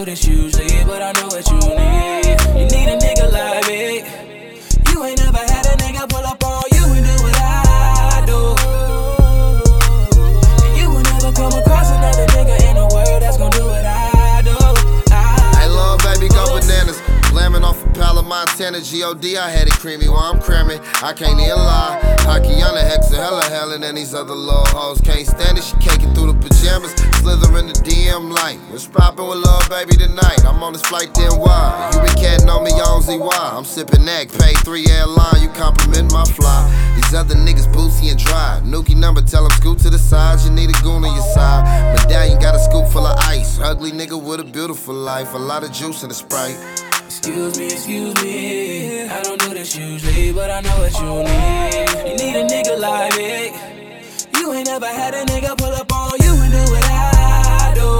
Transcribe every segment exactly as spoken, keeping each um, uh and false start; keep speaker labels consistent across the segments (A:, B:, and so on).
A: do this usually, but I know what you need. You need a nigga like me. You ain't never had a nigga pull up on you and do what I do. And you will never come across another nigga in the world that's gon' do what I do. I
B: hey, little baby, go bananas. Slamming off a pal of Montana, G O D, I had it creamy while I'm cramming. I can't even lie. Hakiana Hexa, hella hellin', and these other little hoes can't stand it. She caking through the pajamas, slither in the D M like, what's poppin' with lil' baby tonight? I'm on this flight, then why? You been cattin' on me on Z Y. I'm sippin' neck, paid three airline, you compliment my fly. These other niggas boozy and dry. Nuki number, tell them scoot to the side. You need a goon on your side. Medallion got a scoop full of ice. Ugly nigga with a beautiful life. A lot of juice in the Sprite.
A: Excuse me, excuse me, I don't do this usually, but I know what you need. You need a nigga like me. You ain't never had a nigga pull up on you and do what I do.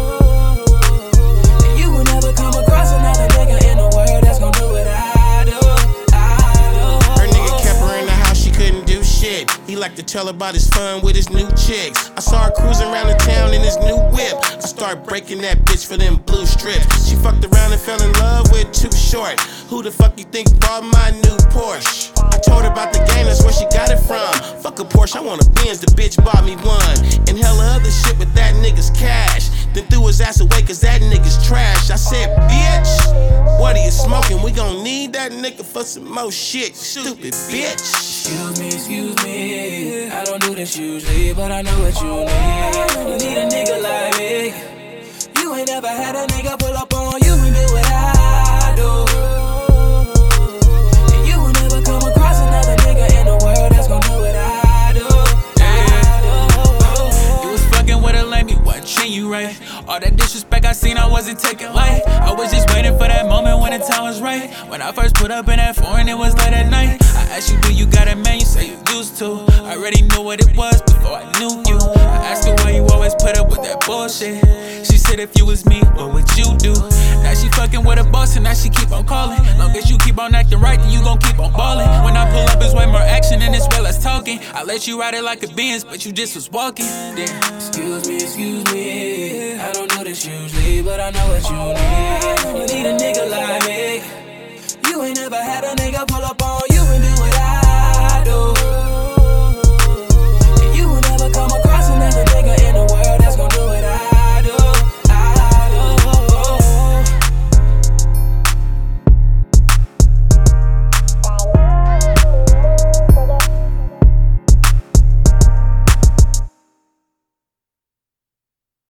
A: And you will never come across another nigga in the world that's gon' do what I do. I do.
C: Her nigga kept her in the house, she couldn't do shit. He liked to tell about his fun with his new chicks. I saw her cruising around the town in his new whip. I started breaking that bitch for them blue strips. She fucked around and fell in love with Too Short. Who the fuck you think bought my new Porsche? I told her about the game, that's where she got it from. Fuck a Porsche, I want a Benz, the bitch bought me one. And hella other shit with that nigga's cash. Then threw his ass away cause that nigga's trash. I said, bitch, what are you smoking? We gon' need that nigga for some more shit, stupid bitch.
A: Excuse me, excuse me, I don't do this usually, but I know what you need. You need a nigga like me. You ain't never had a nigga pull up on you and do what I do. And you will never come across another nigga in the world that's gon' do what I do. I do.
D: You was fucking with a lame, you wasn't treating you right. All that disrespect I seen, I wasn't taking light. I was just waiting for that moment when the time was right. When I first put up in that foreign, it was late at night. I asked you, do you got a man? You say you used to. I already knew what it was before I knew you. I asked her why you always put up with that bullshit. She said if you was me, what would you do? Now she fucking with a boss and now she keep on calling. Long as you keep on acting right, then you gon' keep on ballin'. When I pull up, it's way more action and it's way less talking. I let you ride it like a Benz, but you just was walking. Damn.
A: Excuse me, excuse me, I don't do this usually, but I know what you need. You need a nigga